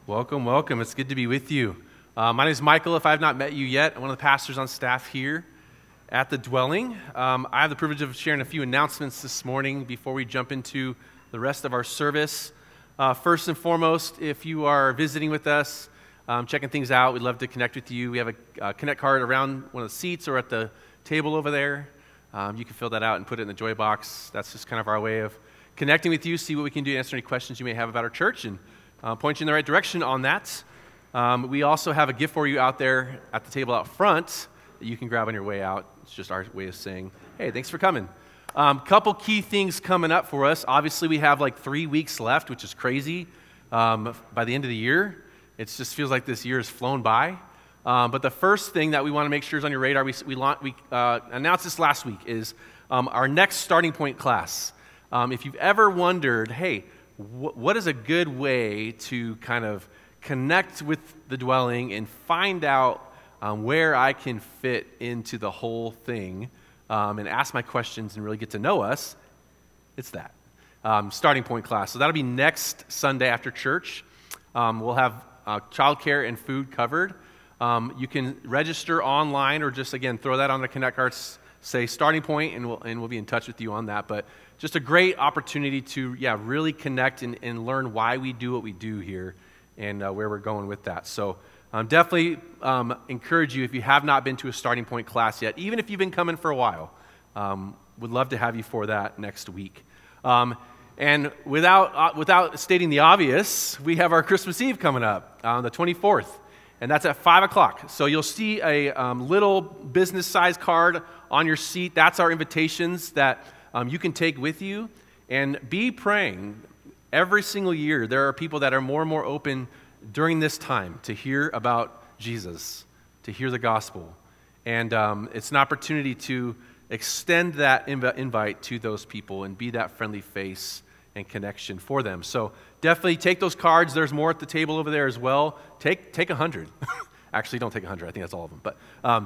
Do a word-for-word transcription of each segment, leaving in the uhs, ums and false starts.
Welcome, welcome. It's good to be with you. Uh, my name is Michael. If I have not met you yet, I'm one of the pastors on staff here at the Dwelling. Um, I have the privilege of sharing a few announcements this morning before we jump into the rest of our service. Uh, first and foremost, if you are visiting with us, um, checking things out, we'd love to connect with you. We have a uh, Connect card around one of the seats or at the table over there. Um, you can fill that out and put it in the Joy box. That's just kind of our way of connecting with you, see what we can do to answer any questions you may have about our church, and Uh, point you in the right direction on that. Um, we also have a gift for you out there at the table out front that you can grab on your way out. It's just our way of saying, hey, thanks for coming. Um, couple key things coming up for us. Obviously, we have like three weeks left, which is crazy. Um, by the end of the year, it just feels like this year has flown by. Um, but the first thing that we want to make sure is on your radar, we, we, we uh, announced this last week, is um, our next Starting Point class. Um, if you've ever wondered, hey, what is a good way to kind of connect with the Dwelling and find out um, where I can fit into the whole thing um, and ask my questions and really get to know us? It's that. Um, starting Point class. So that'll be next Sunday after church. Um, we'll have uh, childcare and food covered. Um, you can register online or just, again, throw that on the Connect cards, say Starting Point, and we'll, and we'll be in touch with you on that. But just a great opportunity to, yeah, really connect and, and learn why we do what we do here and uh, where we're going with that. So um, definitely um, encourage you, if you have not been to a Starting Point class yet, even if you've been coming for a while, um, would love to have you for that next week. Um, and without uh, without stating the obvious, we have our Christmas Eve coming up on the twenty-fourth, and that's at five o'clock. So you'll see a um, little business-sized card on your seat. That's our invitations that Um, you can take with you, and be praying. Every single year, there are people that are more and more open during this time to hear about Jesus, to hear the gospel. And um, it's an opportunity to extend that inv- invite to those people and be that friendly face and connection for them. So definitely take those cards. There's more at the table over there as well. Take take a hundred. Actually, don't take a hundred. I think that's all of them. But um,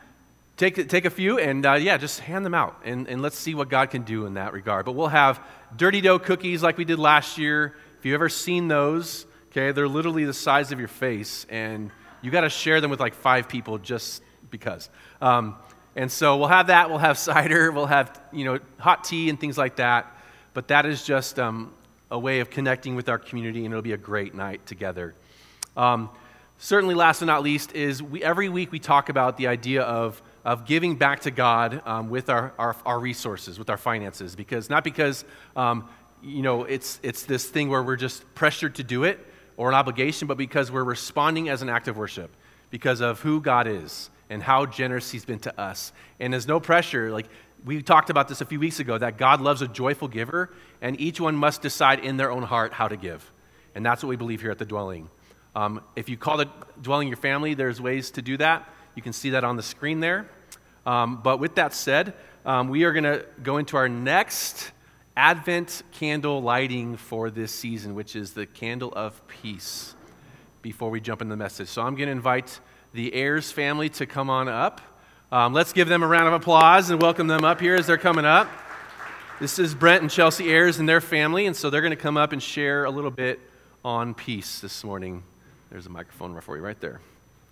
Take, take a few and, uh, yeah, just hand them out, and, and let's see what God can do in that regard. But we'll have dirty dough cookies like we did last year. If you've ever seen those, okay, they're literally the size of your face, and you got to share them with like five people just because. Um, and so we'll have that. We'll have cider. We'll have, you know, hot tea and things like that. But that is just um, a way of connecting with our community, and it'll be a great night together. Um, certainly, last but not least, is we every week we talk about the idea of of giving back to God um, with our, our our resources, with our finances, because not because um, you know it's it's this thing where we're just pressured to do it or an obligation, but because we're responding as an act of worship because of who God is and how generous He's been to us. And there's no pressure. Like we talked about this a few weeks ago, that God loves a joyful giver, and each one must decide in their own heart how to give, and that's what we believe here at the Dwelling. Um, if you call the Dwelling your family, there's ways to do that. You can see that on the screen there. Um, but with that said, um, we are going to go into our next Advent candle lighting for this season, which is the Candle of Peace, before we jump into the message. So I'm going to invite the Ayers family to come on up. Um, let's give them a round of applause and welcome them up here as they're coming up. This is Brent and Chelsea Ayers and their family, and so they're going to come up and share a little bit on peace this morning. There's a microphone for you right there.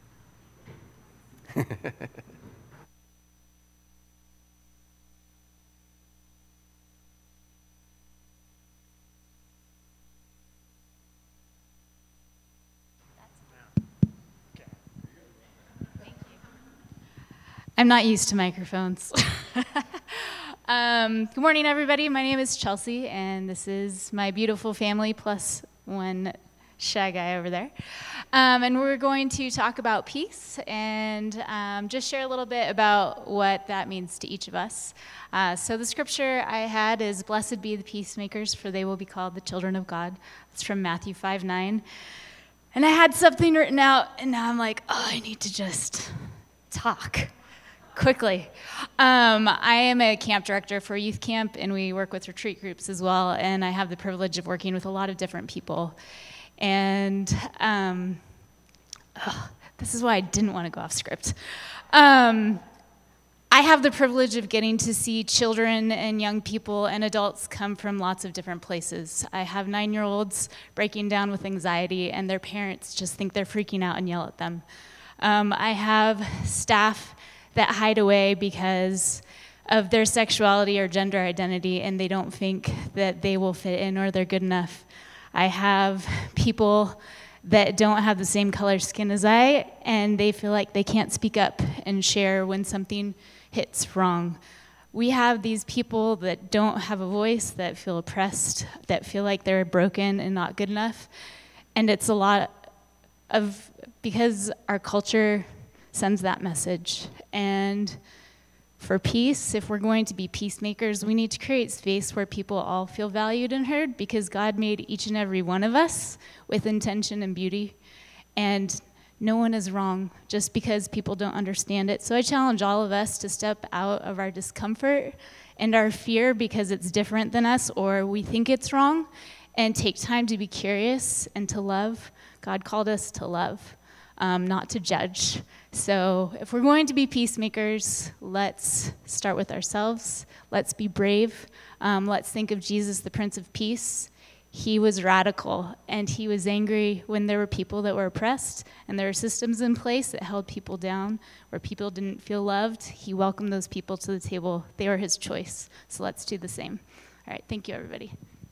I'm not used to microphones. um, good morning, everybody. My name is Chelsea, and this is my beautiful family plus one shy guy over there. Um, and we're going to talk about peace and um, just share a little bit about what that means to each of us. Uh, so the scripture I had is, "Blessed be the peacemakers, for they will be called the children of God." It's from Matthew five nine. And I had something written out, and now I'm like, oh, I need to just talk quickly. Um, I am a camp director for youth camp, and we work with retreat groups as well, and I have the privilege of working with a lot of different people. And um, oh, this is why I didn't want to go off script. Um, I have the privilege of getting to see children and young people and adults come from lots of different places. I have nine-year-olds breaking down with anxiety, and their parents just think they're freaking out and yell at them. Um, I have staff that hide away because of their sexuality or gender identity, and they don't think that they will fit in or they're good enough. I have people that don't have the same color skin as I, and they feel like they can't speak up and share when something hits wrong. We have these people that don't have a voice, that feel oppressed, that feel like they're broken and not good enough. And it's a lot of, because our culture sends that message. And for peace, if we're going to be peacemakers, we need to create space where people all feel valued and heard, because God made each and every one of us with intention and beauty. And no one is wrong just because people don't understand it. So I challenge all of us to step out of our discomfort and our fear because it's different than us or we think it's wrong, and take time to be curious and to love. God called us to love, um, not to judge. So if we're going to be peacemakers, let's start with ourselves. Let's be brave. Um, let's think of Jesus, the Prince of Peace. He was radical, and he was angry when there were people that were oppressed, and there were systems in place that held people down, where people didn't feel loved. He welcomed those people to the table. They were his choice. So let's do the same. All right, thank you, everybody.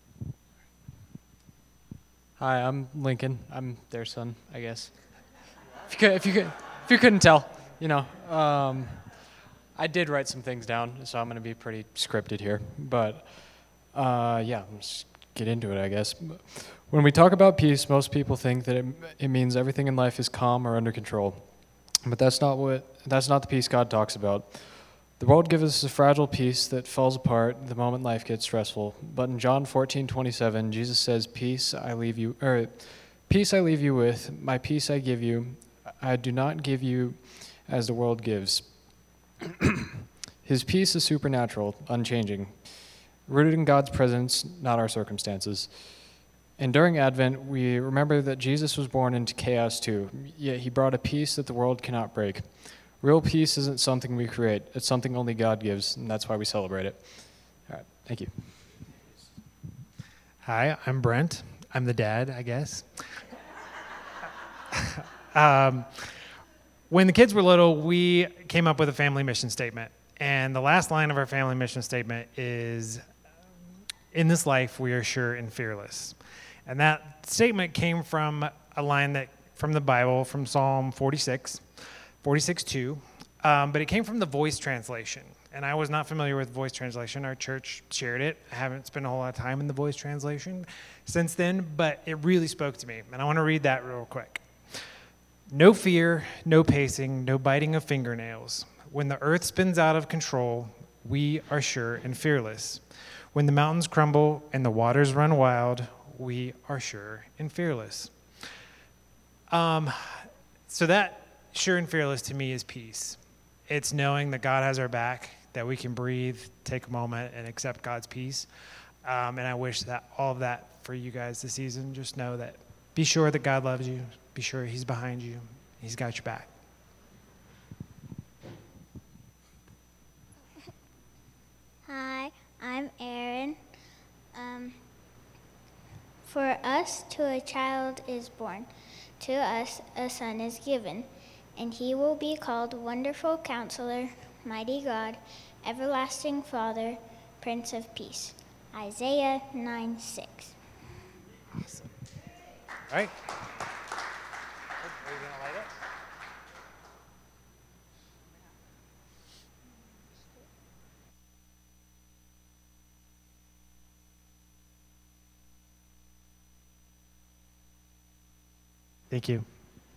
Hi, I'm Lincoln. I'm their son, I guess. If you could, if you could, if you couldn't tell, you know, um, I did write some things down, so I'm going to be pretty scripted here. But uh, yeah, let's get into it, I guess. When we talk about peace, most people think that it, it means everything in life is calm or under control. But that's not what. That's not the peace God talks about. The world gives us a fragile peace that falls apart the moment life gets stressful. But in John fourteen twenty-seven, Jesus says, "Peace I leave you, or peace I leave you with. My peace I give you. I do not give you as the world gives." His peace is supernatural, unchanging, rooted in God's presence, not our circumstances. And during Advent, we remember that Jesus was born into chaos too, yet he brought a peace that the world cannot break. Real peace isn't something we create, it's something only God gives, and that's why we celebrate it. All right, thank you. Hi, I'm Brent. I'm the dad, I guess. um, when the kids were little, we came up with a family mission statement. And the last line of our family mission statement is, "In this life, we are sure and fearless." And that statement came from a line that from the Bible, from Psalm forty-six, forty-six two, um, but it came from the Voice translation. And I was not familiar with Voice translation. Our church shared it. I haven't spent a whole lot of time in the Voice translation since then, but it really spoke to me. And I want to read that real quick. "No fear, no pacing, no biting of fingernails. When the earth spins out of control, we are sure and fearless. When the mountains crumble and the waters run wild, we are sure and fearless." Um, so that sure and fearless to me is peace. It's knowing that God has our back, that we can breathe, take a moment, and accept God's peace. Um, and I wish that all of that for you guys this season. Just know that, be sure that God loves you. Be sure he's behind you. He's got your back. Hi, I'm Aaron. Um, for us, to a child is born, to us a son is given, and he will be called Wonderful Counselor, Mighty God, Everlasting Father, Prince of Peace. Isaiah nine six. Awesome. All right. Are you going to light it? Thank you.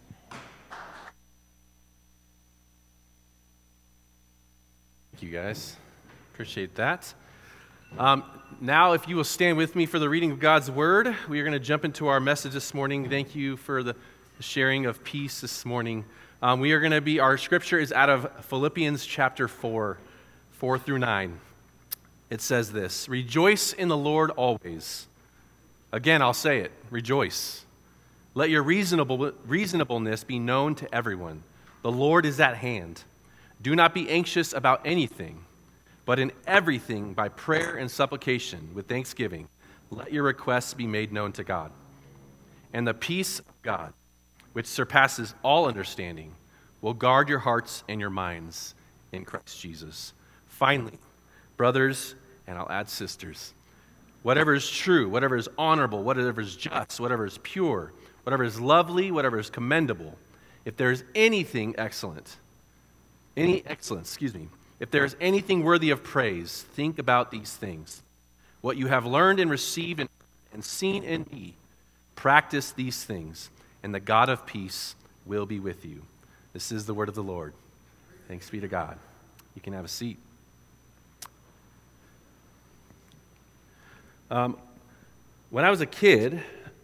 Thank you, guys. Appreciate that. Um, now, if you will stand with me for the reading of God's Word, we are going to jump into our message this morning. Thank you for the sharing of peace this morning. Um, we are going to be, our scripture is out of Philippians chapter four, four through nine. It says this: "Rejoice in the Lord always." Again, I'll say it, rejoice. "Let your reasonable, reasonableness be known to everyone. The Lord is at hand. Do not be anxious about anything, but in everything by prayer and supplication with thanksgiving, let your requests be made known to God. And the peace of God, which surpasses all understanding, will guard your hearts and your minds in Christ Jesus. Finally, brothers, and I'll add sisters, whatever is true, whatever is honorable, whatever is just, whatever is pure, whatever is lovely, whatever is commendable, if there is anything excellent, any excellence, excuse me, if there is anything worthy of praise, think about these things. What you have learned and received and, and seen in me, practice these things, and the God of peace will be with you. This is the word of the Lord. Thanks be to God. You can have a seat. Um, when I was a kid,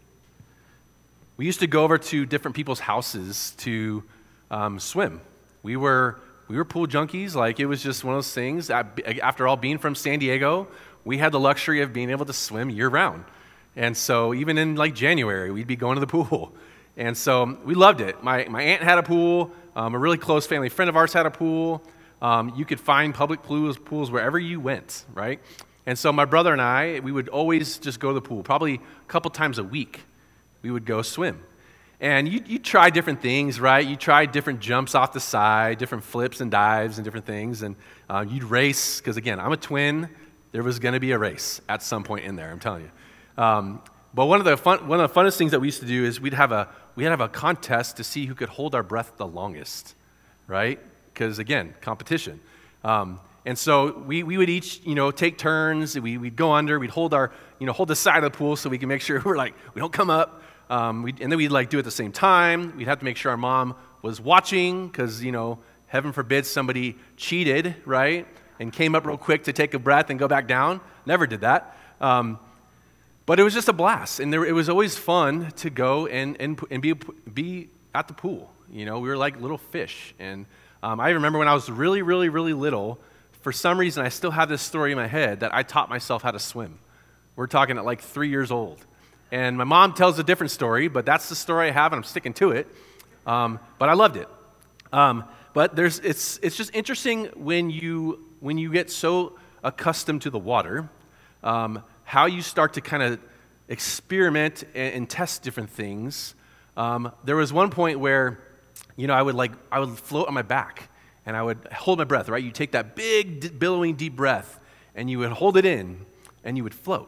we used to go over to different people's houses to um, swim. We were we were pool junkies. Like, it was just one of those things. After all, being from San Diego, we had the luxury of being able to swim year round. And so even in like January, we'd be going to the pool. And so we loved it. My my aunt had a pool. Um, a really close family friend of ours had a pool. Um, you could find public pools, pools wherever you went, right? And so my brother and I, we would always just go to the pool. Probably a couple times a week, we would go swim. And you you try different things, right? You try different jumps off the side, different flips and dives and different things. And uh, you'd race, because again, I'm a twin. There was going to be a race at some point in there, I'm telling you. Um, but one of the fun, one of the funnest things that we used to do is we'd have a we'd have a contest to see who could hold our breath the longest, right? Because again, competition. Um, and so we we would each you know take turns. We we'd go under. We'd hold our you know hold the side of the pool so we can make sure we're like we don't come up. Um, we and then we'd like do it at the same time. We'd have to make sure our mom was watching, because you know heaven forbid somebody cheated, right? And came up real quick to take a breath and go back down. Never did that. Um, but it was just a blast. And there, it was always fun to go and, and, and be, be at the pool. You know, we were like little fish. And um, I remember when I was really, really, really little, for some reason I still have this story in my head that I taught myself how to swim. We're talking at like three years old. And my mom tells a different story, but that's the story I have, and I'm sticking to it. Um, but I loved it. Um, but there's it's it's just interesting when you when you get so accustomed to the water, um, how you start to kind of experiment and, and test different things. Um, there was one point where, you know, I would like I would float on my back, and I would hold my breath. Right, you take that big billowing deep breath, and you would hold it in, and you would float.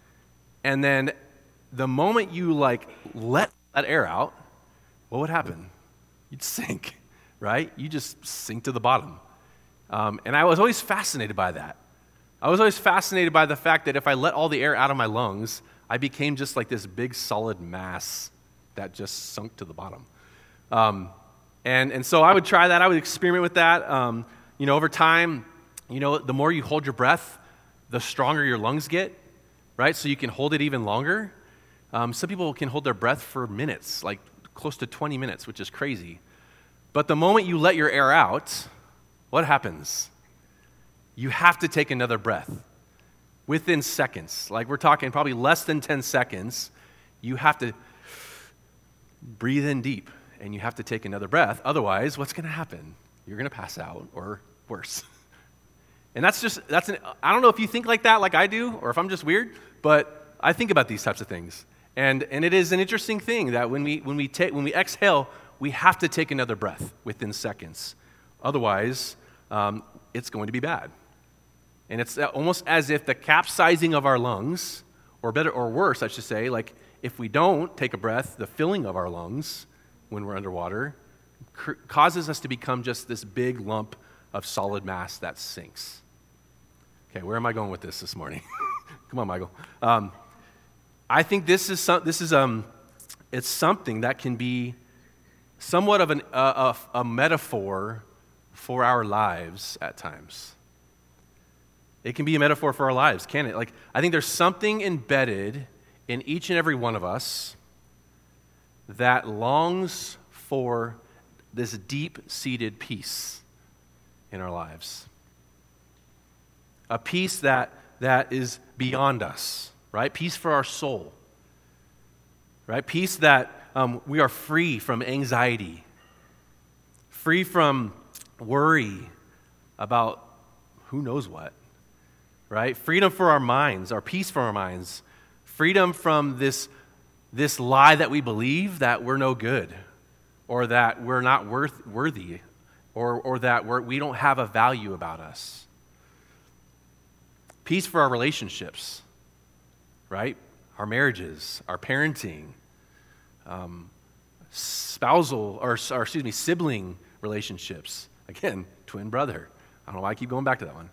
And then the moment you like let that air out, what would happen? You'd sink, right? You just sink to the bottom. Um, and I was always fascinated by that. I was always fascinated by the fact that if I let all the air out of my lungs, I became just like this big solid mass that just sunk to the bottom. Um, and, and so I would try that. I would experiment with that. Um, you know, over time, you know, the more you hold your breath, the stronger your lungs get, right? So you can hold it even longer. Um, some people can hold their breath for minutes, like close to twenty minutes, which is crazy. But the moment you let your air out, what happens? You have to take another breath within seconds. Like, we're talking probably less than ten seconds. You have to breathe in deep, and you have to take another breath. Otherwise, what's going to happen? You're going to pass out, or worse. And that's just, that's an, I don't know if you think like that like I do, or if I'm just weird, but I think about these types of things. And and it is an interesting thing that when we when we take when we exhale, we have to take another breath within seconds. Otherwise, um, it's going to be bad. And it's almost as if the capsizing of our lungs, or better or worse, I should say, like if we don't take a breath, the filling of our lungs when we're underwater cr- causes us to become just this big lump of solid mass that sinks. Okay, where am I going with this this morning? Come on, Michael. Um, I think this is some, this is um, it's something that can be somewhat of an, uh, a, a metaphor for our lives at times. It can be a metaphor for our lives, can it? Like, I think there's something embedded in each and every one of us that longs for this deep-seated peace in our lives. A peace that that is beyond us. Right? Peace for our soul. Right? Peace that um, we are free from anxiety, free from worry about who knows what, right? Freedom for our minds, our peace for our minds. Freedom from this, this lie that we believe that we're no good, or that we're not worth, worthy, or, or that we're, we don't have a value about us. Peace for our relationships, right? Our marriages, our parenting, um, spousal, or, or excuse me, sibling relationships. Again, twin brother. I don't know why I keep going back to that one.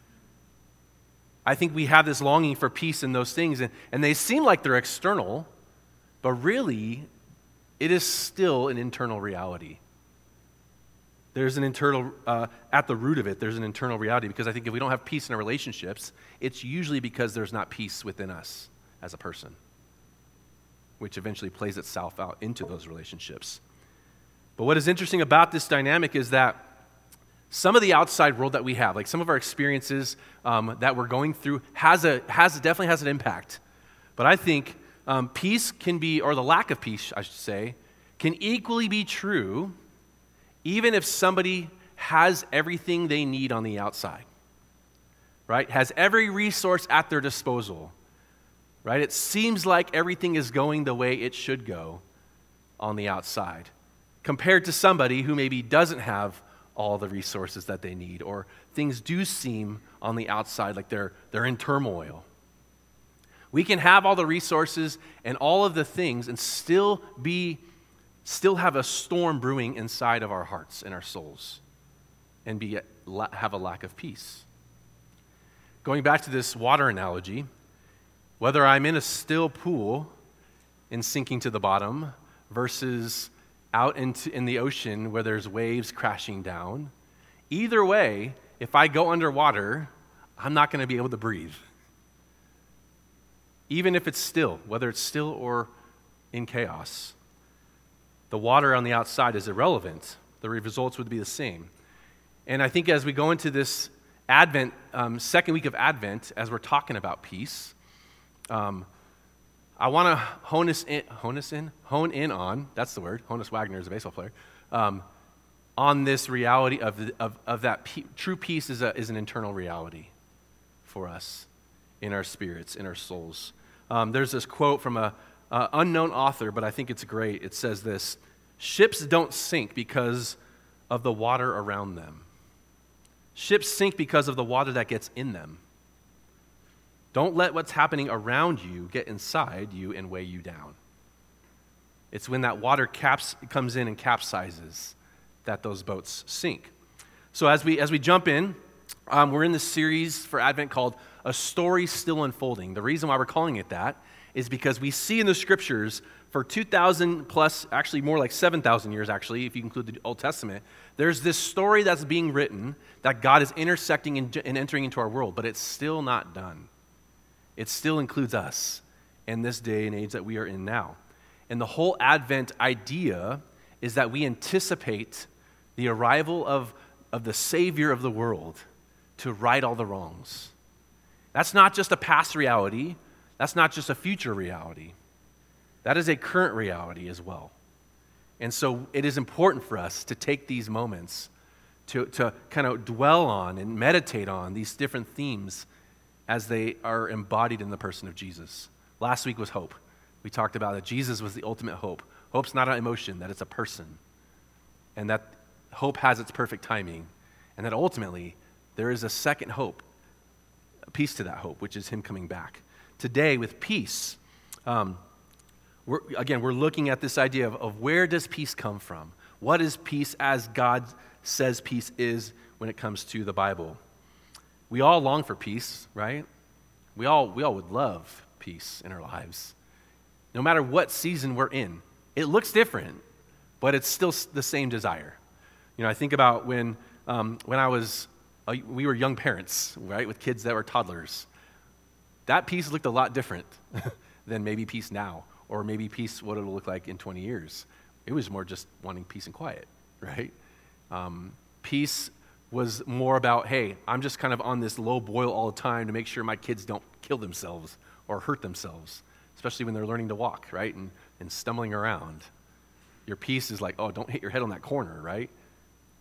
I think we have this longing for peace in those things, and, and they seem like they're external, but really, it is still an internal reality. There's an internal, uh, at the root of it, there's an internal reality, because I think if we don't have peace in our relationships, it's usually because there's not peace within us as a person, which eventually plays itself out into those relationships. But what is interesting about this dynamic is that some of the outside world that we have, like some of our experiences um, that we're going through, has a has definitely has an impact. But I think um, peace can be, or the lack of peace, I should say, can equally be true, even if somebody has everything they need on the outside, right? Has every resource at their disposal, right? It seems like everything is going the way it should go on the outside, compared to somebody who maybe doesn't have all the resources that they need, or things do seem on the outside like they're, they're in turmoil. We can have all the resources and all of the things and still be, still have a storm brewing inside of our hearts and our souls, and be have a lack of peace. Going back to this water analogy, whether I'm in a still pool and sinking to the bottom versus out into in the ocean where there's waves crashing down, either way, if I go underwater, I'm not going to be able to breathe. Even if it's still, whether it's still or in chaos. The water on the outside is irrelevant. The results would be the same. And I think as we go into this Advent, um, second week of Advent, as we're talking about peace, um, I want to hone us in, hone us in, hone in on, that's the word, Honus Wagner is a baseball player, um, on this reality of, the, of, of that pe- true peace is, a, is an internal reality for us in our spirits, in our souls. Um, there's this quote from a uh, unknown author, but I think it's great. It says this: ships don't sink because of the water around them. Ships sink because of the water that gets in them. Don't let what's happening around you get inside you and weigh you down. It's when that water caps comes in and capsizes that those boats sink. So as we as we jump in, um, we're in this series for Advent called A Story Still Unfolding. The reason why we're calling it that is because we see in the scriptures for two thousand plus, actually more like seven thousand years actually, if you include the Old Testament, there's this story that's being written that God is intersecting and, and entering into our world, but it's still not done. It still includes us in this day and age that we are in now. And the whole Advent idea is that we anticipate the arrival of, of the Savior of the world to right all the wrongs. That's not just a past reality. That's not just a future reality. That is a current reality as well. And so it is important for us to take these moments to, to kind of dwell on and meditate on these different themes as they are embodied in the person of Jesus. Last week was hope. We talked about that Jesus was the ultimate hope. Hope's not an emotion, that it's a person. And that hope has its perfect timing. And that ultimately, there is a second hope, a piece to that hope, which is him coming back. Today, with peace, um, we're, again, we're looking at this idea of, of where does peace come from? What is peace as God says peace is when it comes to the Bible? We all long for peace, right? We all we all would love peace in our lives. No matter what season we're in. It looks different, but it's still the same desire. You know, I think about when um, when I was, uh, we were young parents, right, with kids that were toddlers. That peace looked a lot different than maybe peace now, or maybe peace what it'll look like in twenty years. It was more just wanting peace and quiet, right? Um, peace was more about, hey, I'm just kind of on this low boil all the time to make sure my kids don't kill themselves or hurt themselves, especially when they're learning to walk, right, and, and stumbling around. Your peace is like, oh, don't hit your head on that corner, right?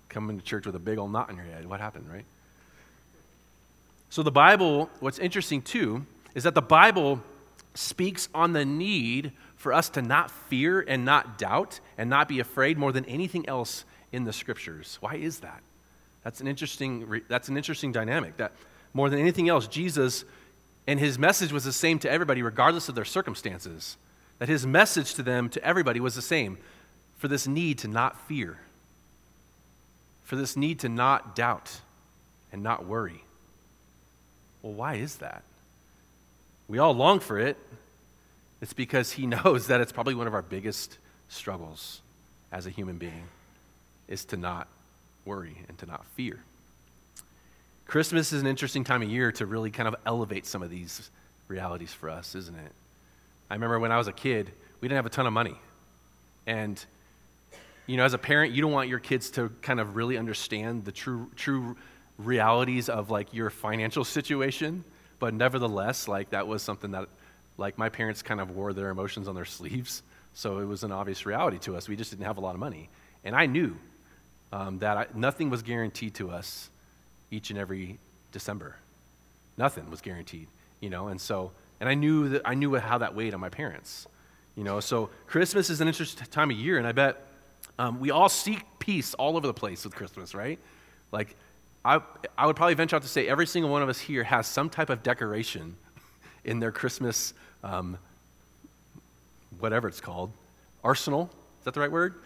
coming to church with a big old knot in your head. What happened, right? So the Bible, what's interesting too, is that the Bible speaks on the need for us to not fear and not doubt and not be afraid more than anything else in the Scriptures. Why is that? That's an interesting, that's an interesting dynamic. That more than anything else, Jesus and his message was the same to everybody regardless of their circumstances. That his message to them, to everybody, was the same. For this need to not fear. For this need to not doubt and not worry. Well, why is that? We all long for it. It's because he knows that it's probably one of our biggest struggles as a human being is to not worry and to not fear. Christmas is an interesting time of year to really kind of elevate some of these realities for us, isn't it? I remember when I was a kid, we didn't have a ton of money. And, you know, as a parent, you don't want your kids to kind of really understand the true true realities of, like, your financial situation. But nevertheless, like, that was something that, like, my parents kind of wore their emotions on their sleeves. So it was an obvious reality to us. We just didn't have a lot of money. And I knew um, that I, nothing was guaranteed to us each and every December. Nothing was guaranteed, you know. And so, and I knew that I knew how that weighed on my parents, you know. So Christmas is an interesting time of year, and I bet um, we all seek peace all over the place with Christmas, right? Like, I I would probably venture out to say every single one of us here has some type of decoration in their Christmas, um, whatever it's called, arsenal. Is that the right word?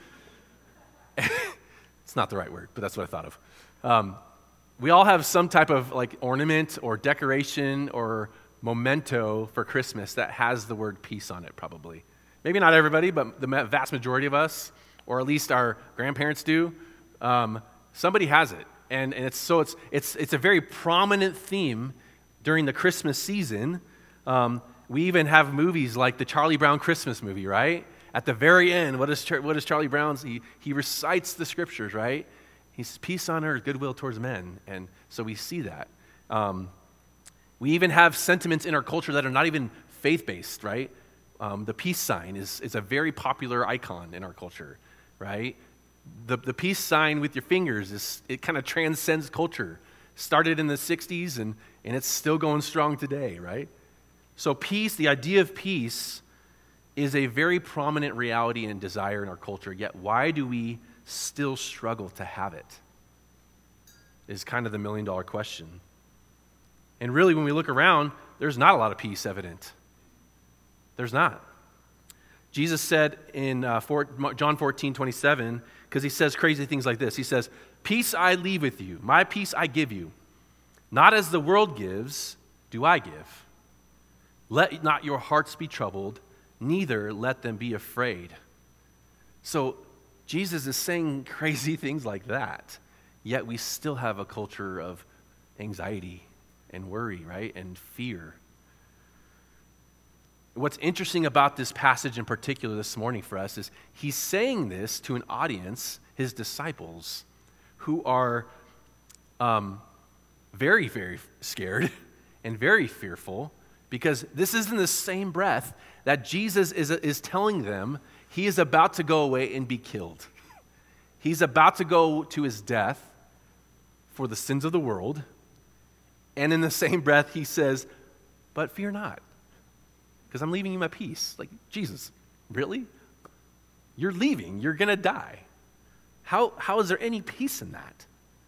It's not the right word, but that's what I thought of. Um, we all have some type of, like, ornament or decoration or memento for Christmas that has the word peace on it, probably. Maybe not everybody, but the vast majority of us, or at least our grandparents do. Um, somebody has it. And, and it's so it's it's it's a very prominent theme during the Christmas season. Um, we even have movies like the Charlie Brown Christmas movie, right? At the very end, what is what is Charlie Brown's? He he recites the scriptures, right? He says, "Peace on earth, goodwill towards men," and so we see that. Um, we even have sentiments in our culture that are not even faith-based, right? Um, the peace sign is is a very popular icon in our culture, right? The the peace sign with your fingers, is it kind of transcends culture. Started in the sixties, and, and it's still going strong today, right? So peace, the idea of peace, is a very prominent reality and desire in our culture, yet why do we still struggle to have it? Is kind of the million-dollar question. And really, when we look around, there's not a lot of peace evident. There's not. Jesus said in uh, John fourteen twenty-seven, because he says crazy things like this. He says, "Peace I leave with you, my peace I give you. Not as the world gives, do I give. Let not your hearts be troubled, neither let them be afraid." So Jesus is saying crazy things like that, yet we still have a culture of anxiety and worry, right, and fear. What's interesting about this passage in particular this morning for us is he's saying this to an audience, his disciples, who are um, very, very scared and very fearful, because this is in the same breath that Jesus is, is telling them he is about to go away and be killed. He's about to go to his death for the sins of the world. And in the same breath, he says, "But fear not, because I'm leaving you my peace." Like, Jesus, really? You're leaving. You're going to die. How, how is there any peace in that?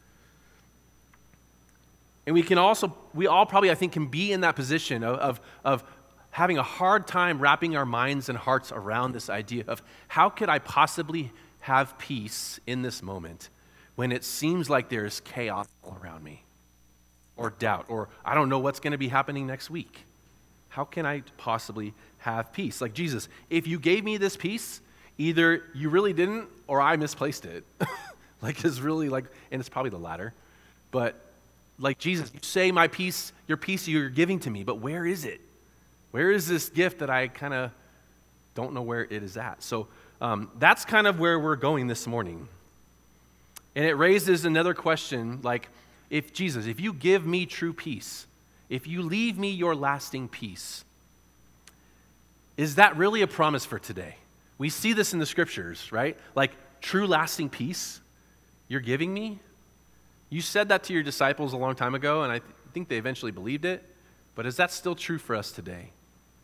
And we can also, we all probably, I think, can be in that position of, of, of having a hard time wrapping our minds and hearts around this idea of how could I possibly have peace in this moment when it seems like there's chaos all around me, or doubt, or I don't know what's going to be happening next week. How can I possibly have peace? Like, Jesus, if you gave me this peace, either you really didn't or I misplaced it. Like, it's really like, and it's probably the latter. But, like, Jesus, you say my peace, your peace you're giving to me, but where is it? Where is this gift that I kind of don't know where it is at? So um, that's kind of where we're going this morning. And it raises another question, like, if Jesus, if you give me true peace, if you leave me your lasting peace, is that really a promise for today? We see this in the scriptures, right? Like, true lasting peace. you're giving me? You said that to your disciples a long time ago, and I th- think they eventually believed it, but is that still true for us today?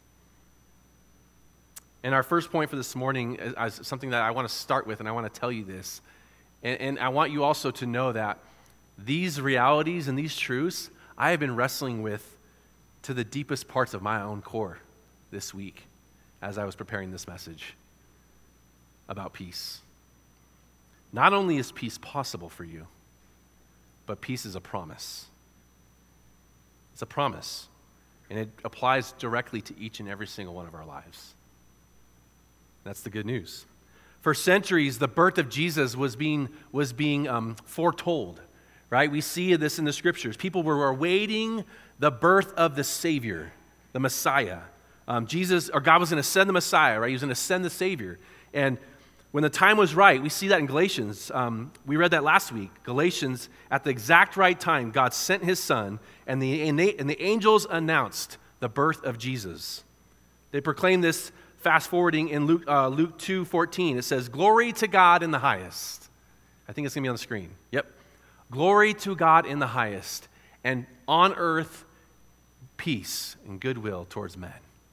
And our first point for this morning is, is something that I want to start with, and I want to tell you this. And, and I want you also to know that these realities and these truths I have been wrestling with to the deepest parts of my own core this week as I was preparing this message about peace. Not only is peace possible for you, but peace is a promise. It's a promise, and it applies directly to each and every single one of our lives. That's the good news. For centuries, the birth of Jesus was being, was being um, foretold, right? We see this in the scriptures. People were awaiting the birth of the Savior, the Messiah. Um, Jesus, or God was going to send the Messiah, right? He was going to send the Savior. And when the time was right, we see that in Galatians. Um, we read that last week. Galatians, at the exact right time, God sent his Son, and the, and they, and the angels announced the birth of Jesus. They proclaimed this, fast forwarding in Luke, uh, Luke two fourteen. It says, "Glory to God in the highest." I think it's going to be on the screen. Yep. "Glory to God in the highest, and on earth peace and goodwill towards men."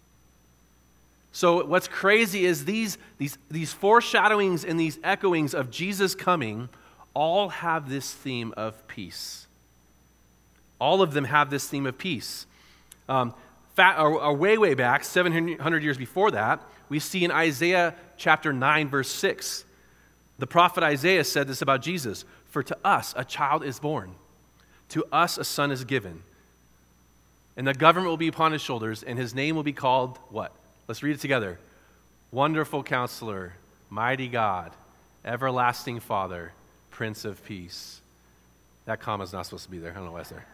So what's crazy is these, these, these foreshadowings and these echoings of Jesus coming all have this theme of peace. All of them have this theme of peace. Um, fat, or, or way, way back, seven hundred years before that, we see in Isaiah chapter nine, verse six, the prophet Isaiah said this about Jesus: "For to us a child is born, to us a son is given, and the government will be upon his shoulders, and his name will be called" what? Let's read it together. "Wonderful Counselor, Mighty God, Everlasting Father, Prince of Peace." That comma's not supposed to be there. I don't know why it's there.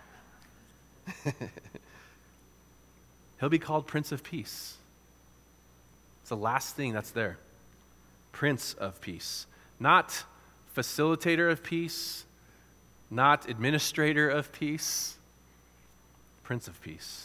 He'll be called Prince of Peace. It's the last thing that's there. Prince of Peace. Not facilitator of peace, not administrator of peace, Prince of Peace.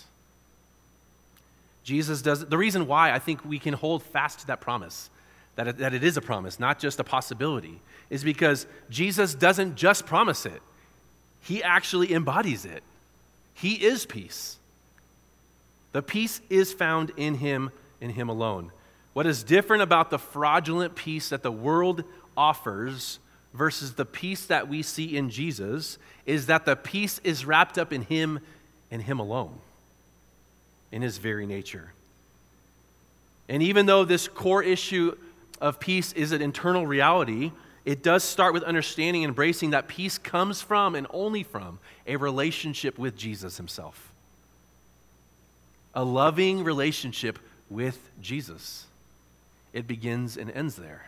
Jesus does, the reason why I think we can hold fast to that promise, that it, that it is a promise, not just a possibility, is because Jesus doesn't just promise it. He actually embodies it. He is peace. The peace is found in him, in him alone. What is different about the fraudulent peace that the world offers versus the peace that we see in Jesus is that the peace is wrapped up in him and him alone, in his very nature. And even though this core issue of peace is an internal reality, it does start with understanding and embracing that peace comes from and only from a relationship with Jesus himself. A loving relationship with Jesus. It begins and ends there.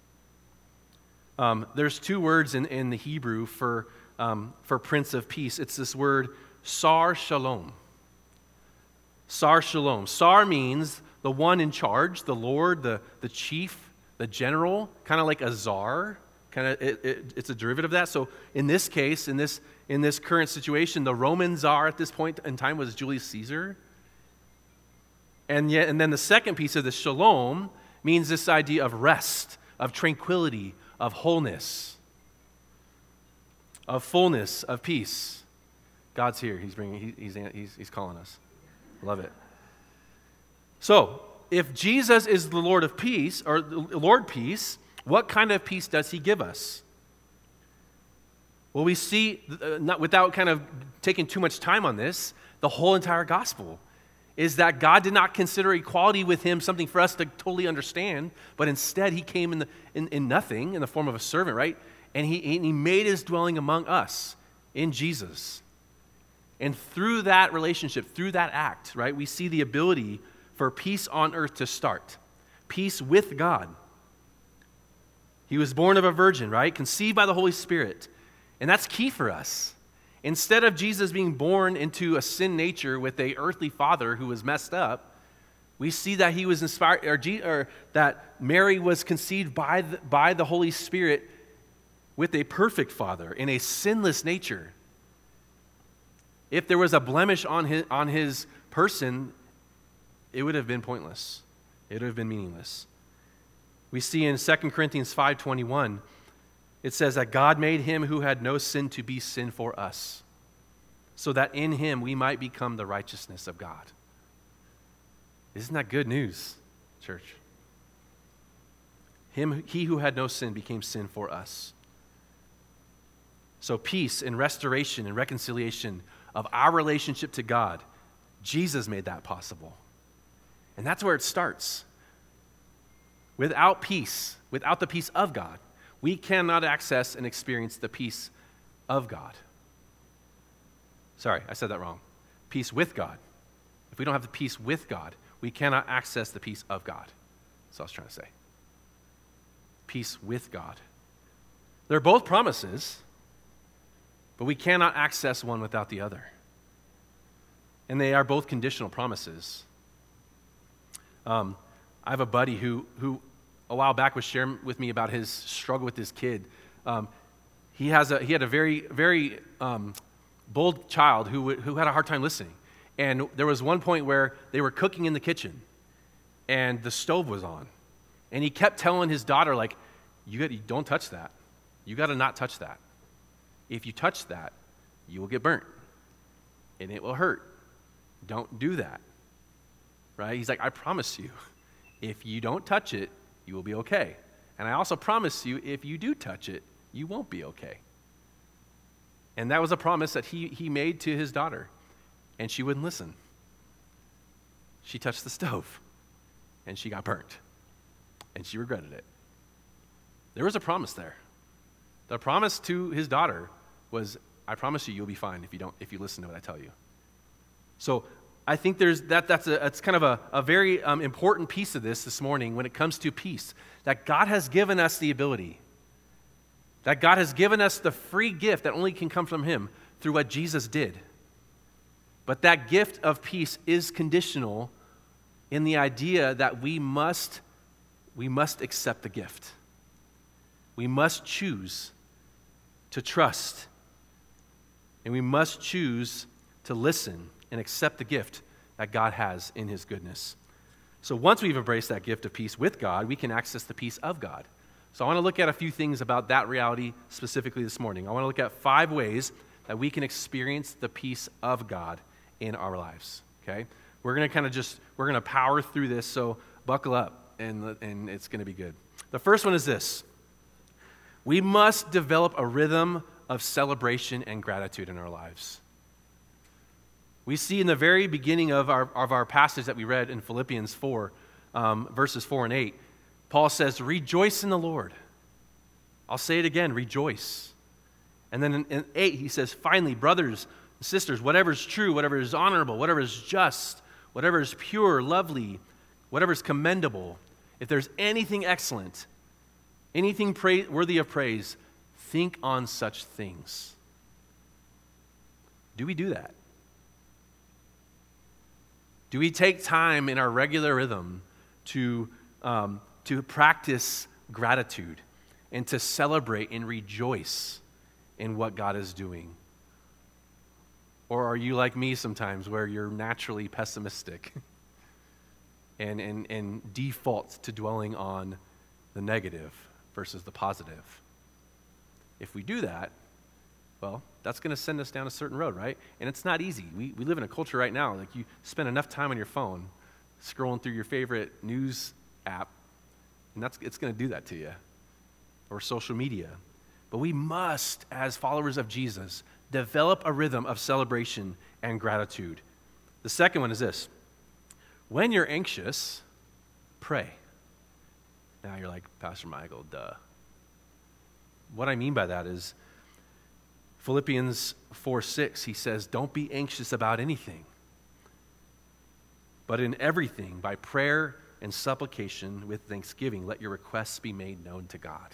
Um, there's two words in, in the Hebrew for, um, for Prince of Peace. It's this word, Sar Shalom. Sar Shalom. Sar means the one in charge, the Lord, the, the chief, the general, kind of like a czar. Kind of, it, it, it's a derivative of that. So in this case, in this, in this current situation, the Roman czar at this point in time was Julius Caesar. And yet, and then the second piece of the shalom means this idea of rest, of tranquility, of wholeness, of fullness, of peace. God's here. He's bringing. He, he's, he's he's calling us. Love it. So, if Jesus is the Lord of peace, or Lord peace, what kind of peace does he give us? Well, we see, uh, not without kind of taking too much time on this, the whole entire gospel is that God did not consider equality with him something for us to totally understand, but instead he came in, the, in, in nothing, in the form of a servant, right? And he, and he made his dwelling among us in Jesus. And through that relationship, through that act, right, we see the ability for peace on earth to start. Peace with God. He was born of a virgin, right? Conceived by the Holy Spirit. And that's key for us. Instead of Jesus being born into a sin nature with a earthly father who was messed up, we see that he was inspired, or, or that Mary was conceived by the, by the Holy Spirit with a perfect father in a sinless nature. If there was a blemish on his, on his person, it would have been pointless. It would have been meaningless. We see in Second Corinthians five twenty-one it says that God made him who had no sin to be sin for us, so that in him we might become the righteousness of God. Isn't that good news, church? Him, he who had no sin became sin for us. So peace and restoration and reconciliation of our relationship to God, Jesus made that possible. And that's where it starts. Without peace, without the peace of God, we cannot access and experience the peace of God. Sorry, I said that wrong. Peace with God. If we don't have the peace with God, we cannot access the peace of God. That's what I was trying to say. Peace with God. They're both promises, but we cannot access one without the other. And they are both conditional promises. Um, I have a buddy who, who a while back was sharing with me about his struggle with his kid. Um, he has a he had a very very um, bold child who who had a hard time listening, and there was one point where they were cooking in the kitchen, and the stove was on, and he kept telling his daughter, like, "You got, you don't touch that. You got to not touch that. If you touch that, you will get burnt, and it will hurt. Don't do that." Right? He's like, "I promise you, if you don't touch it, you will be okay. And I also promise you, if you do touch it, you won't be okay." And that was a promise that he, he made to his daughter, and she wouldn't listen. She touched the stove, and she got burnt, and she regretted it. There was a promise there. The promise to his daughter was, "I promise you, you'll be fine if you don't, if you listen to what I tell you." So I think there's that. That's a. It's kind of a, a very um, important piece of this this morning when it comes to peace. That God has given us the ability. That God has given us the free gift that only can come from Him through what Jesus did. But that gift of peace is conditional in the idea that we must, we must accept the gift. We must choose to trust, and we must choose to listen and accept the gift that God has in His goodness. So once we've embraced that gift of peace with God, we can access the peace of God. So I want to look at a few things about that reality specifically this morning. I want to look at five ways that we can experience the peace of God in our lives, okay? We're going to kind of just, we're going to power through this, so buckle up, and, and it's going to be good. The first one is this. We must develop a rhythm of celebration and gratitude in our lives. We see in the very beginning of our, of our passage that we read in Philippians four, um, verses four and eight, Paul says, "Rejoice in the Lord." I'll say it again, rejoice. And then in, in eight, he says, "Finally, brothers and sisters, whatever is true, whatever is honorable, whatever is just, whatever is pure, lovely, whatever is commendable, if there's anything excellent, anything pra- worthy of praise, think on such things." Do we do that? Do we take time in our regular rhythm to, um, to practice gratitude and to celebrate and rejoice in what God is doing? Or are you like me sometimes where you're naturally pessimistic and, and, and default to dwelling on the negative versus the positive? If we do that, well, that's going to send us down a certain road, right? And it's not easy. We we live in a culture right now, like you spend enough time on your phone scrolling through your favorite news app, and that's it's going to do that to you, or social media. But we must, as followers of Jesus, develop a rhythm of celebration and gratitude. The second one is this. When you're anxious, pray. Now you're like, "Pastor Michael, duh." What I mean by that is, Philippians four six, he says, "Don't be anxious about anything, but in everything, by prayer and supplication with thanksgiving, let your requests be made known to God."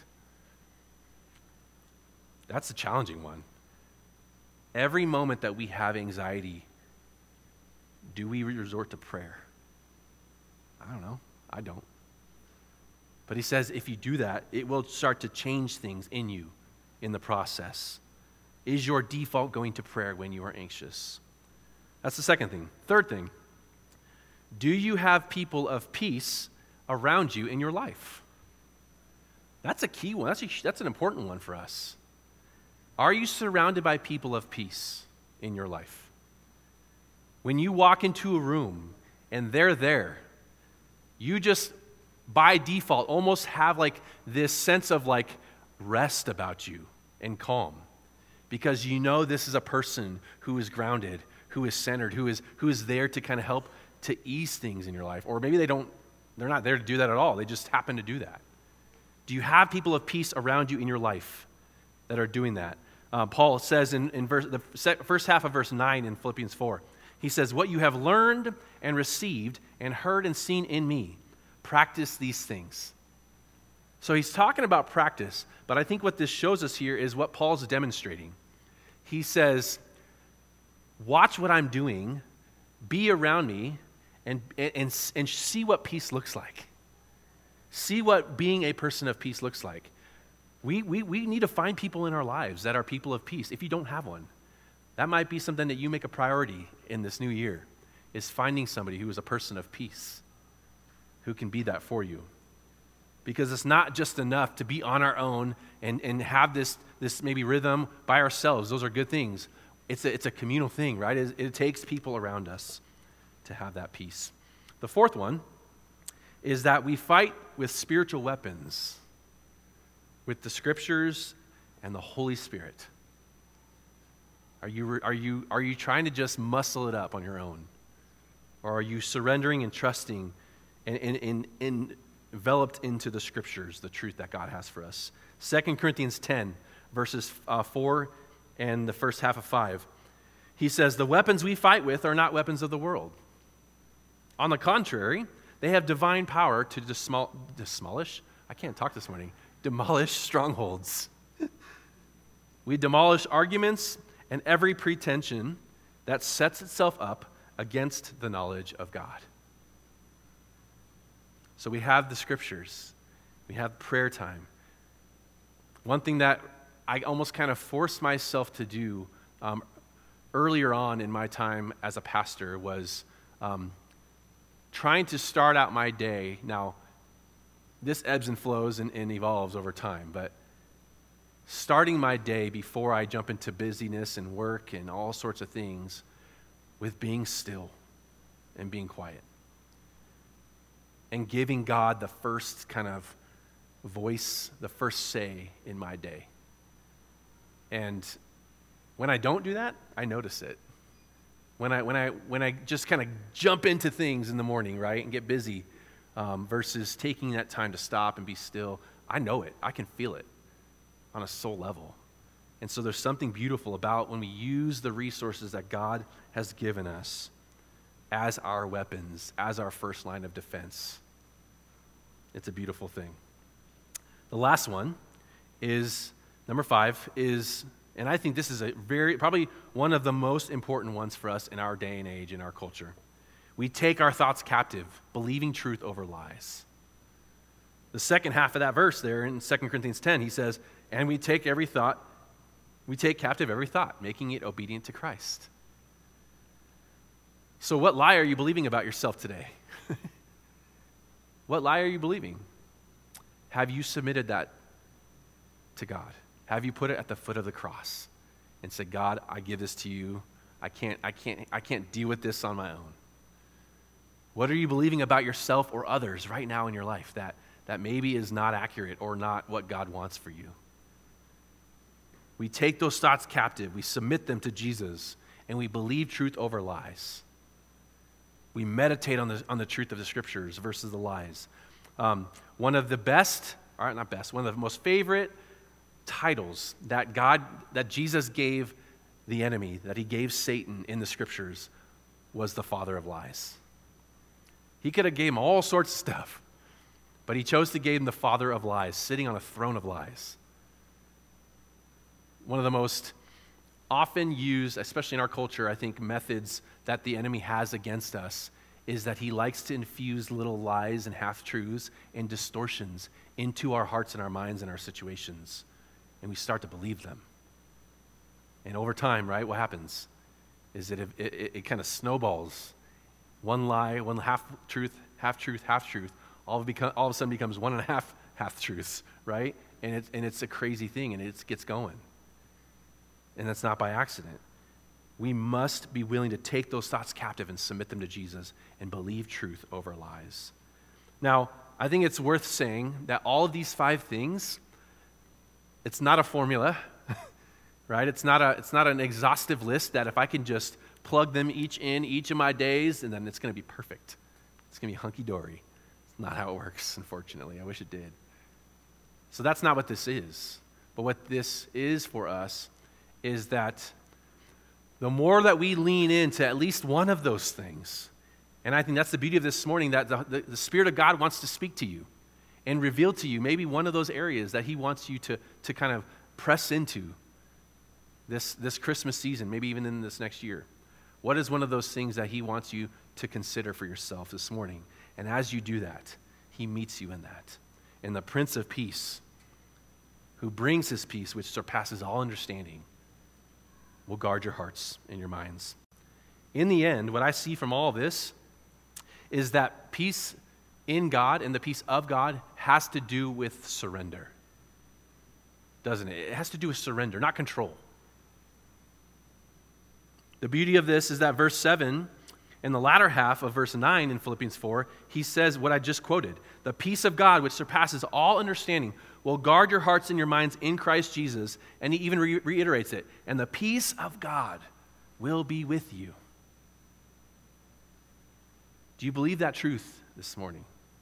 That's a challenging one. Every moment that we have anxiety, do we resort to prayer? I don't know. I don't. But he says if you do that, it will start to change things in you in the process. Is your default going to prayer when you are anxious? That's the second thing. Third thing, do you have people of peace around you in your life? That's a key one. That's, a, that's an important one for us. Are you surrounded by people of peace in your life? When you walk into a room and they're there, you just by default almost have like this sense of like rest about you and calm, because you know this is a person who is grounded, who is centered, who is who is there to kind of help to ease things in your life. Or maybe they don't, they're not there to do that at all. They just happen to do that. Do you have people of peace around you in your life that are doing that? Uh, Paul says in, in verse, the first half of verse nine in Philippians four, he says, what you have learned and received and heard and seen in me, practice these things. So he's talking about practice, but I think what this shows us here is what Paul's demonstrating. He says, watch what I'm doing, be around me, and, and, and see what peace looks like. See what being a person of peace looks like. We, we, we need to find people in our lives that are people of peace. If you don't have one, that might be something that you make a priority in this new year, is finding somebody who is a person of peace, who can be that for you. Because it's not just enough to be on our own and, and have this, this maybe rhythm by ourselves. Those are good things. It's a, it's a communal thing, right? It, it takes people around us to have that peace. The fourth one is that we fight with spiritual weapons, with the scriptures and the Holy Spirit. Are you, are you, are you trying to just muscle it up on your own? Or are you surrendering and trusting and, and, and, and enveloped into the scriptures, the truth that God has for us? Second Corinthians ten, verses uh, four and the first half of five. He says, the weapons we fight with are not weapons of the world. On the contrary, they have divine power to dismol- demolish, I can't talk this morning, demolish strongholds. We demolish arguments and every pretension that sets itself up against the knowledge of God. So we have the scriptures. We have prayer time. One thing that I almost kind of forced myself to do um, earlier on in my time as a pastor was um, trying to start out my day. Now, this ebbs and flows and, and evolves over time, but starting my day before I jump into busyness and work and all sorts of things with being still and being quiet and giving God the first kind of voice, the first say in my day. And when I don't do that, I notice it. When I when I when I just kind of jump into things in the morning, right, and get busy, um, versus taking that time to stop and be still, I know it. I can feel it on a soul level. And so there's something beautiful about when we use the resources that God has given us as our weapons, as our first line of defense. It's a beautiful thing. The last one is, number five, is, and I think this is a very, probably one of the most important ones for us in our day and age, in our culture. We take our thoughts captive, believing truth over lies. The second half of that verse there in Second Corinthians ten, he says, and we take every thought, we take captive every thought, making it obedient to Christ. So what lie are you believing about yourself today? What lie are you believing? Have you submitted that to God? Have you put it at the foot of the cross and said, God, I give this to you. I can't, I can't, I can't deal with this on my own. What are you believing about yourself or others right now in your life that, that maybe is not accurate or not what God wants for you? We take those thoughts captive, we submit them to Jesus, and we believe truth over lies. We meditate on the, on the truth of the scriptures versus the lies. Um, one of the best, or not best, one of the most favorite titles that God, that Jesus gave the enemy, that he gave Satan in the scriptures, was the father of lies. He could have gave him all sorts of stuff, but he chose to give him the father of lies, sitting on a throne of lies. One of the most often used, especially in our culture, I think, methods that the enemy has against us is that he likes to infuse little lies and half-truths and distortions into our hearts and our minds and our situations, and we start to believe them. And over time, right, what happens is that it, it, it kind of snowballs. One lie, one half-truth, half-truth, half-truth, all of, become, all of a sudden becomes one and a half half-truths, right? And it's, and it's a crazy thing, and it gets going. And that's not by accident. We must be willing to take those thoughts captive and submit them to Jesus and believe truth over lies. Now, I think it's worth saying that all of these five things, it's not a formula, right? It's not a, it's not an exhaustive list that if I can just plug them each in each of my days, and then it's going to be perfect. It's going to be hunky-dory. It's not how it works, unfortunately. I wish it did. So that's not what this is. But what this is for us is that the more that we lean into at least one of those things, and I think that's the beauty of this morning, that the, the, the Spirit of God wants to speak to you and reveal to you maybe one of those areas that he wants you to, to kind of press into this, this Christmas season, maybe even in this next year. What is one of those things that he wants you to consider for yourself this morning? And as you do that, he meets you in that. And the Prince of Peace, who brings his peace, which surpasses all understanding, will guard your hearts and your minds. In the end, what I see from all of this is that peace in God and the peace of God has to do with surrender, doesn't it? It has to do with surrender, not control. The beauty of this is that verse seven, in the latter half of verse nine in Philippians four, he says what I just quoted. The peace of God, which surpasses all understanding, will guard your hearts and your minds in Christ Jesus. And he even re- reiterates it. And the peace of God will be with you. Do you believe that truth this morning?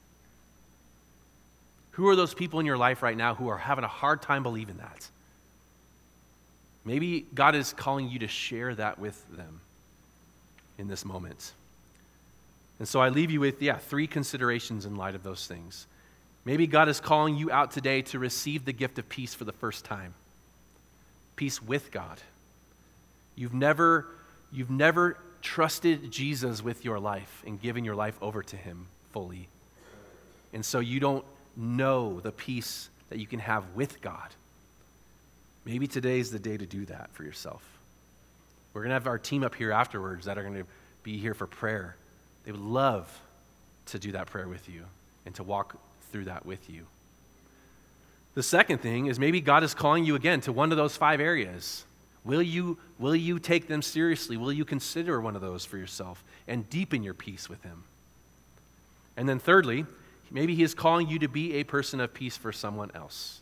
Who are those people in your life right now who are having a hard time believing that? Maybe God is calling you to share that with them in this moment. And so I leave you with, yeah, three considerations in light of those things. Maybe God is calling you out today to receive the gift of peace for the first time. Peace with God. You've never, you've never trusted Jesus with your life and given your life over to him fully. And so you don't know the peace that you can have with God. Maybe today is the day to do that for yourself. We're going to have our team up here afterwards that are going to be here for prayer. They would love to do that prayer with you and to walk through that with you. The second thing is maybe God is calling you again to one of those five areas. Will you, will you take them seriously? Will you consider one of those for yourself and deepen your peace with him? And then thirdly, maybe he is calling you to be a person of peace for someone else.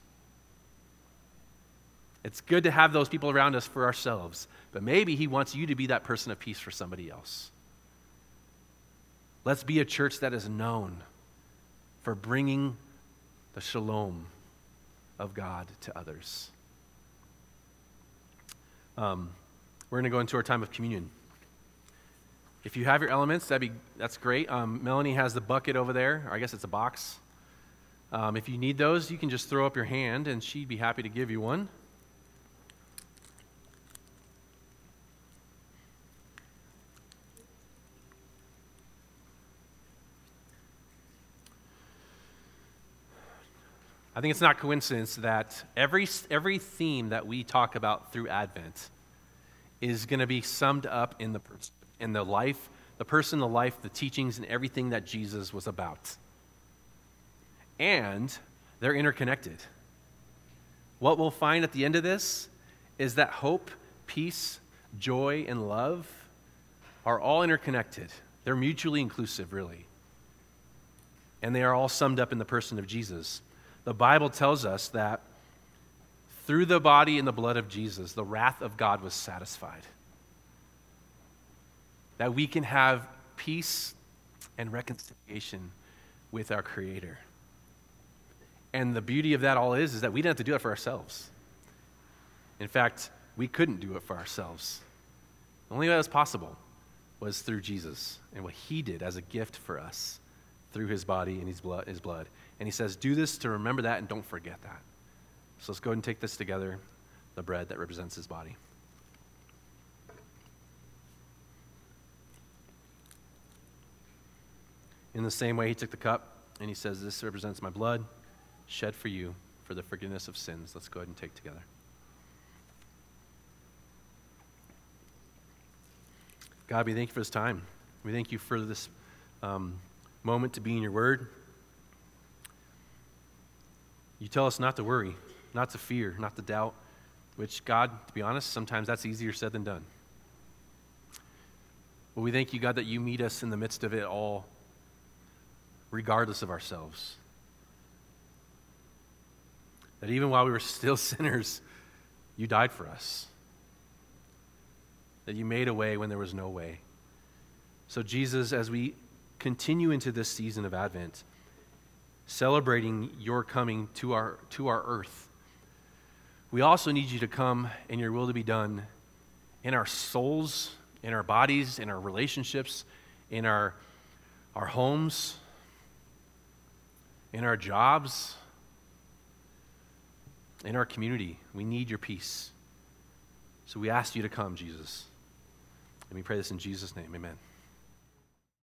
It's good to have those people around us for ourselves, but maybe he wants you to be that person of peace for somebody else. Let's be a church that is known for bringing the shalom of God to others. Um, we're going to go into our time of communion. If you have your elements, that'd be that's great. Um, Melanie has the bucket over there, or I guess it's a box. Um, if you need those, you can just throw up your hand, and she'd be happy to give you one. I think it's not coincidence that every every theme that we talk about through Advent is going to be summed up in the in the life, the person, the life, the teachings, and everything that Jesus was about. And they're interconnected. What we'll find at the end of this is that hope, peace, joy, and love are all interconnected. They're mutually inclusive, really. And they are all summed up in the person of Jesus. The Bible tells us that through the body and the blood of Jesus, the wrath of God was satisfied. That we can have peace and reconciliation with our Creator. And the beauty of that all is, is that we didn't have to do it for ourselves. In fact, we couldn't do it for ourselves. The only way that was possible was through Jesus and what he did as a gift for us through his body and his blood. His blood. And he says, do this to remember that and don't forget that. So let's go ahead and take this together, the bread that represents his body. In the same way, he took the cup and he says, this represents my blood shed for you for the forgiveness of sins. Let's go ahead and take together. God, we thank you for this time. We thank you for this um, moment to be in your word. You tell us not to worry, not to fear, not to doubt, which, God, to be honest, sometimes that's easier said than done. But we thank you, God, that you meet us in the midst of it all, regardless of ourselves. That even while we were still sinners, you died for us. That you made a way when there was no way. So Jesus, as we continue into this season of Advent, celebrating your coming to our, to our earth, we also need you to come and your will to be done in our souls, in our bodies, in our relationships, in our, our homes, in our jobs, in our community. We need your peace. So we ask you to come, Jesus. And we pray this in Jesus' name. Amen.